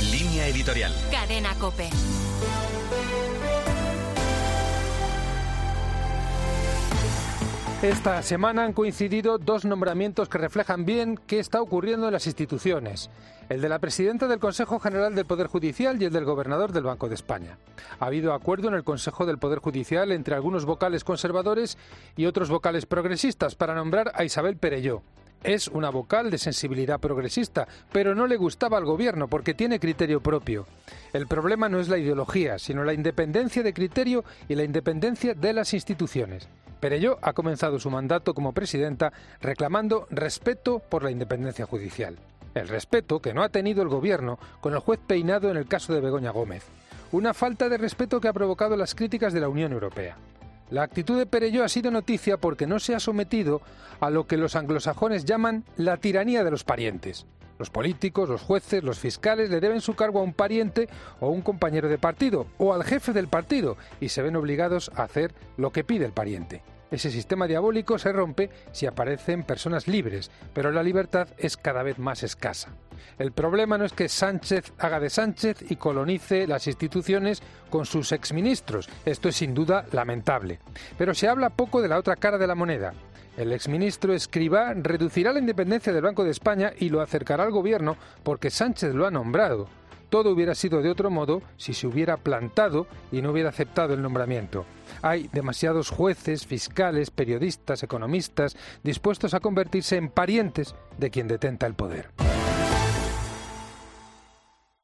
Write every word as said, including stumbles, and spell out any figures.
Línea editorial. Cadena COPE. Esta semana han coincidido dos nombramientos que reflejan bien qué está ocurriendo en las instituciones. El de la presidenta del Consejo General del Poder Judicial y el del gobernador del Banco de España. Ha habido acuerdo en el Consejo del Poder Judicial entre algunos vocales conservadores y otros vocales progresistas para nombrar a Isabel Perelló. Es una vocal de sensibilidad progresista, pero no le gustaba al gobierno porque tiene criterio propio. El problema no es la ideología, sino la independencia de criterio y la independencia de las instituciones. Perelló ha comenzado su mandato como presidenta reclamando respeto por la independencia judicial. El respeto que no ha tenido el gobierno con el juez Peinado en el caso de Begoña Gómez. Una falta de respeto que ha provocado las críticas de la Unión Europea. La actitud de Perelló ha sido noticia porque no se ha sometido a lo que los anglosajones llaman la tiranía de los parientes. Los políticos, los jueces, los fiscales le deben su cargo a un pariente o a un compañero de partido o al jefe del partido y se ven obligados a hacer lo que pide el pariente. Ese sistema diabólico se rompe si aparecen personas libres, pero la libertad es cada vez más escasa. El problema no es que Sánchez haga de Sánchez y colonice las instituciones con sus exministros. Esto es sin duda lamentable. Pero se habla poco de la otra cara de la moneda. El exministro Escrivá reducirá la independencia del Banco de España y lo acercará al gobierno porque Sánchez lo ha nombrado. Todo hubiera sido de otro modo si se hubiera plantado y no hubiera aceptado el nombramiento. Hay demasiados jueces, fiscales, periodistas, economistas dispuestos a convertirse en parientes de quien detenta el poder.